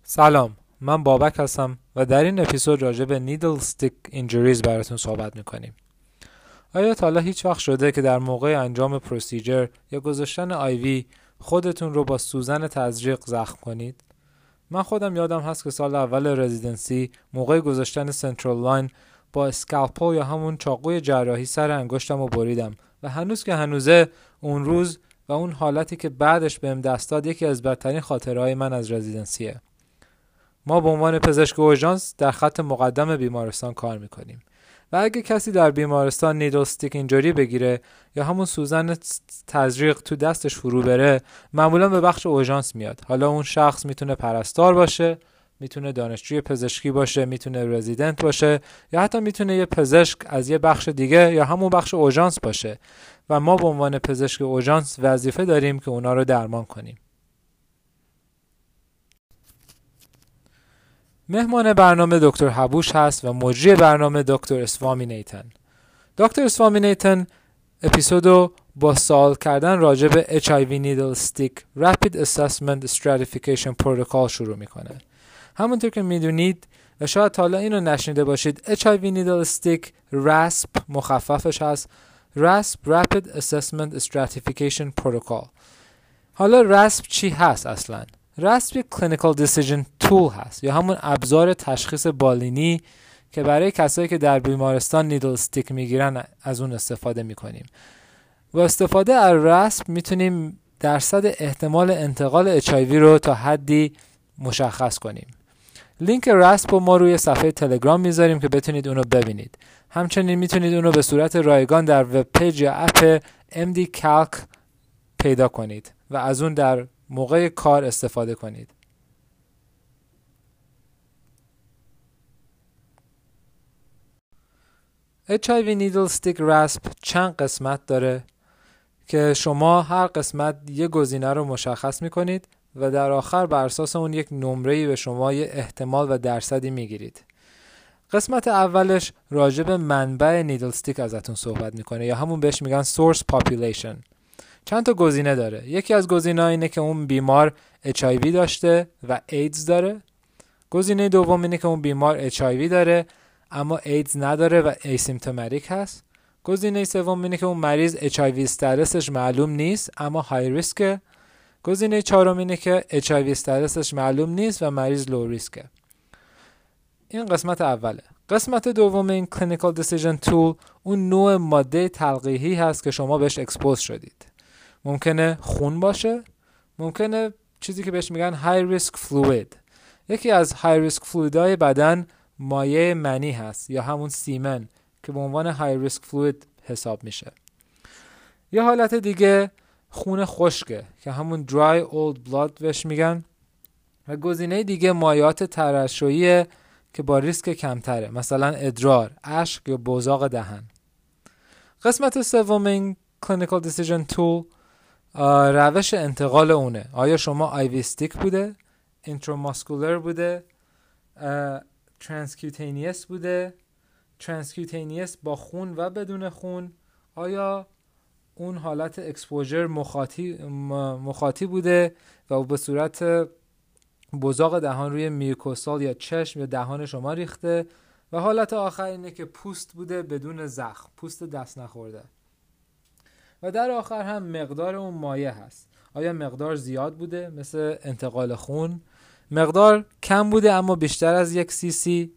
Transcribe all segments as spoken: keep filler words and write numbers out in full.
سلام، من بابک هستم و در این اپیزود راجع به نیدل استیک اینجوریز براتون صحبت میکنیم. آیا تا حالا هیچ وقت شده که در موقع انجام پروسیجر یا گذاشتن آیوی خودتون رو با سوزن تزریق زخم کنید؟ من خودم یادم هست که سال اول رزیدنسی موقع گذاشتن سنترال لاین با اسکالپل یا همون چاقوی جراحی سر انگشتم رو بریدم و هنوز که هنوزه اون روز و اون حالتی که بعدش بهم دست داد یکی از بدترین خاطرهای من از رزیدنسیه. ما به عنوان پزشک اورژانس در خط مقدم بیمارستان کار میکنیم و اگه کسی در بیمارستان نیدل استیک اینجوری بگیره یا همون سوزن تزریق تو دستش فرو بره، معمولا به بخش اورژانس میاد. حالا اون شخص میتونه پرستار باشه، میتونه دانشجوی پزشکی باشه، میتونه رزیدنت باشه یا حتی میتونه یه پزشک از یه بخش دیگه یا همون بخش اورژانس باشه و ما به عنوان پزشک اورژانس وظیفه داریم که اونا رو درمان کنیم. مهمان برنامه دکتر حبوش هست و مجری برنامه دکتر اسوامینیتن. دکتر اسوامینیتن اپیزودو با سوال کردن راجع به اچ آی وی Needle Stick Rapid Assessment Stratification Protocol شروع میکنه. همونطور که میدونید و شاید تا حالا اینو نشنیده باشید، اچ آی وی Needle Stick راسپ مخففش هست راسپ Rapid Assessment Stratification Protocol. حالا راسپ چی هست اصلاً؟ راسپ یک کلینیکال دیسیژن تول هست یا همون ابزار تشخیص بالینی که برای کسایی که در بیمارستان نیدل استیک میگیرن از اون استفاده میکنیم. با استفاده از راسپ میتونیم درصد احتمال انتقال اچ آی وی رو تا حدی مشخص کنیم. لینک راسپ رو ما روی صفحه تلگرام میذاریم که بتونید اونو ببینید. همچنین میتونید اونو به صورت رایگان در وب پیج یا اپ ام دی کالک پیدا کنید و از اون در موقع کار استفاده کنید. اچ آی وی Needle Stick راسپ چند قسمت داره که شما هر قسمت یه گزینه رو مشخص میکنید و در آخر بر اساس اون یک نمره‌ای به شما یه احتمال و درصدی میگیرید. قسمت اولش راجع به منبع نیدل استیک ازتون صحبت میکنه یا همون بهش میگن source population. چند تا گزینه داره. یکی از گزینه‌ها اینه که اون بیمار اچ آی وی داشته و ایدز داره. گزینه دوم اینه که اون بیمار اچ آی وی داره اما ایدز نداره و ایسیمپتوماتیک هست. گزینه سوم اینه که اون مریض اچ آی وی استاتسش معلوم نیست اما های ریسکه. گزینه چهارم اینه که اچ آی وی استاتسش معلوم نیست و مریض لو ریسکه. این قسمت اوله. قسمت دوم این کلینیکال دیسیژن تول اون نوع ماده تلقیحی هست که شما بهش اکسپوز شدید. ممکنه خون باشه، ممکنه چیزی که بهش میگن های ریسک فلوید. یکی از های ریسک فلویدهای بدن مایع منی هست یا همون سیمن که به عنوان های ریسک فلوید حساب میشه. یه حالت دیگه خون خشکه که همون dry old blood بهش میگن و گزینه دیگه مایعات ترشحی که با ریسک کمتره، مثلا ادرار، اشک یا بزاق دهن. قسمت سوم این clinical decision tool روش انتقال اونه. آیا شما آیوی استیک بوده، اینتراماسکولر بوده، ترانسکیوتینیوس بوده، ترانسکیوتینیوس با خون و بدون خون، آیا اون حالت اکسپوژر مخاطی مخاطی بوده و به صورت بزاق دهان روی میوکوسال یا چشم یا دهان شما ریخته و حالت آخر اینه که پوست بوده بدون زخم، پوست دست نخورده. و در آخر هم مقدار اون مایع هست. آیا مقدار زیاد بوده مثل انتقال خون، مقدار کم بوده اما بیشتر از یک سی سی،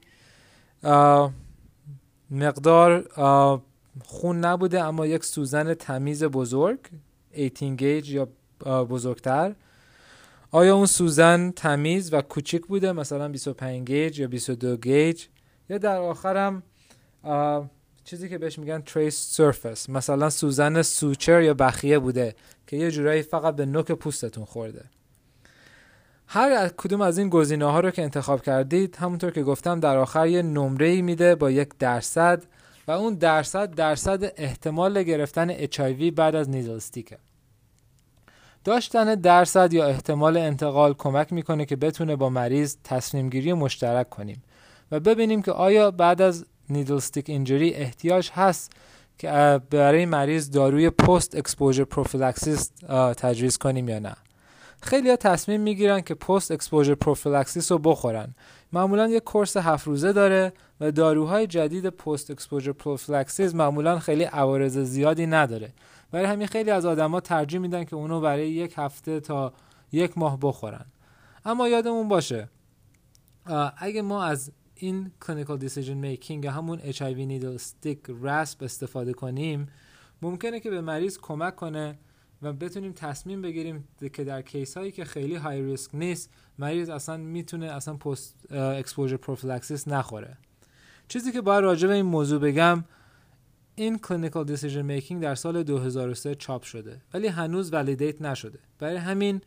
مقدار خون نبوده اما یک سوزن تمیز بزرگ هجده گیج یا بزرگتر، آیا اون سوزن تمیز و کوچیک بوده مثلا بیست و پنج گیج یا بیست و دو گیج، یا در آخر هم چیزی که بهش میگن trace surface مثلا سوزن سوچر یا بخیه بوده که یه جورایی فقط به نوک پوستتون خورده. هر کدوم از این گزینه ها رو که انتخاب کردید همونطور که گفتم در آخر یه نمره‌ای میده با یک درصد و اون درصد درصد احتمال گرفتن اچ آی وی بعد از نیدل استیکه. داشتن درصد یا احتمال انتقال کمک میکنه که بتونه با مریض تصمیم گیری مشترک کنیم و ببینیم که آیا بعد از نیدل استیک اینجوری احتیاج هست که برای مریض داروی پست اکسپوژر پروفیلاکسیس تجویز کنیم یا نه. خیلی ها تصمیم میگیرن که پست اکسپوژر پروفیلاکسیس رو بخورن. معمولا یک کورس هفت روزه داره و داروهای جدید پست اکسپوژر پروفیلاکسیس معمولا خیلی عوارض زیادی نداره. برای همین خیلی از آدما ترجیح میدن که اونو برای یک هفته تا یک ماه بخورن. اما یادمون باشه اگه ما از این clinical decision making یا همون اچ آی وی needle stick راسپ استفاده کنیم، ممکنه که به مریض کمک کنه و بتونیم تصمیم بگیریم که در کیس هایی که خیلی های ریسک نیست مریض اصلا میتونه اصلا پست اکسپوژر پروفیلاکسیس نخوره. چیزی که باید راجع به این موضوع بگم، این clinical decision making در سال دو هزار و سه چاپ شده ولی هنوز ولیدیت نشده. برای همین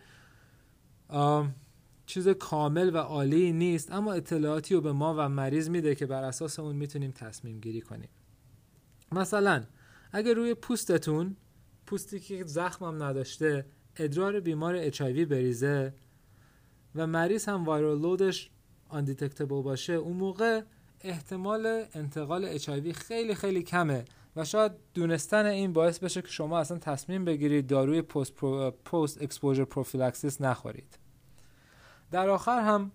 چیز کامل و عالی نیست، اما اطلاعاتی رو به ما و مریض میده که بر اساس اون میتونیم تصمیم گیری کنیم. مثلا اگه روی پوستتون، پوستی که زخمم نداشته، ادرار بیمار اچ آی وی بریزه و مریض هم وایرال لودش آندیتکتبل باشه، اون موقع احتمال انتقال اچ آی وی خیلی خیلی کمه و شاید دونستن این باعث بشه که شما اصلا تصمیم بگیرید داروی پست پرو، پست اکسپوژر پروفیلاکسیس نخورید. در آخر هم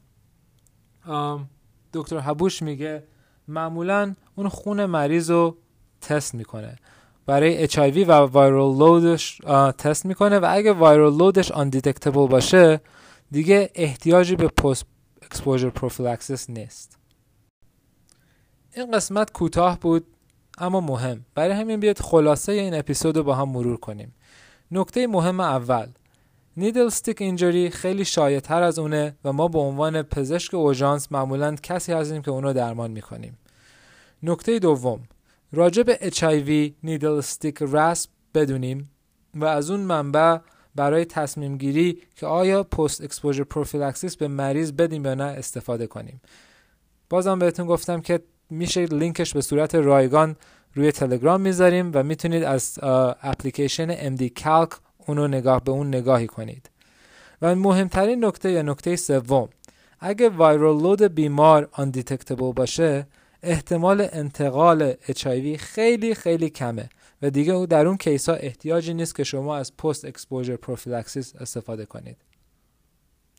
دکتر حبوش میگه معمولاً اون خون مریض رو تست میکنه، برای اچ آی وی و وایرال لودش تست میکنه و اگه وایرال لودش آندیتکتبل باشه دیگه احتیاجی به پست اکسپوژر پروفیلاکسیس نیست. این قسمت کوتاه بود اما مهم، برای همین بیاد خلاصه این اپیزود رو با هم مرور کنیم. نکته مهم اول، نیدل استیک اینجری خیلی شایع‌تر از اونه و ما به عنوان پزشک اورژانس معمولاً کسی هستیم که اونو درمان میکنیم. نکته دوم، راجع به اچ آی وی نیدل استیک راسپ بدونیم و از اون منبع برای تصمیم گیری که آیا پست اکسپوژر پروفیلاکسیس به مریض بدیم یا نه استفاده کنیم. بازم بهتون گفتم که میشه لینکش به صورت رایگان روی تلگرام میذاریم و میتونید از اپلیکیشن ام دی کالک اونو نگاه به اون نگاهی کنید. و مهمترین نکته یا نکته سوم، اگه وایرال لود بیمار آندیتکتبل باشه احتمال انتقال اچ آی وی خیلی خیلی کمه و دیگه در اون کیسا احتیاجی نیست که شما از پست اکسپوژر پروفیلاکسیس استفاده کنید.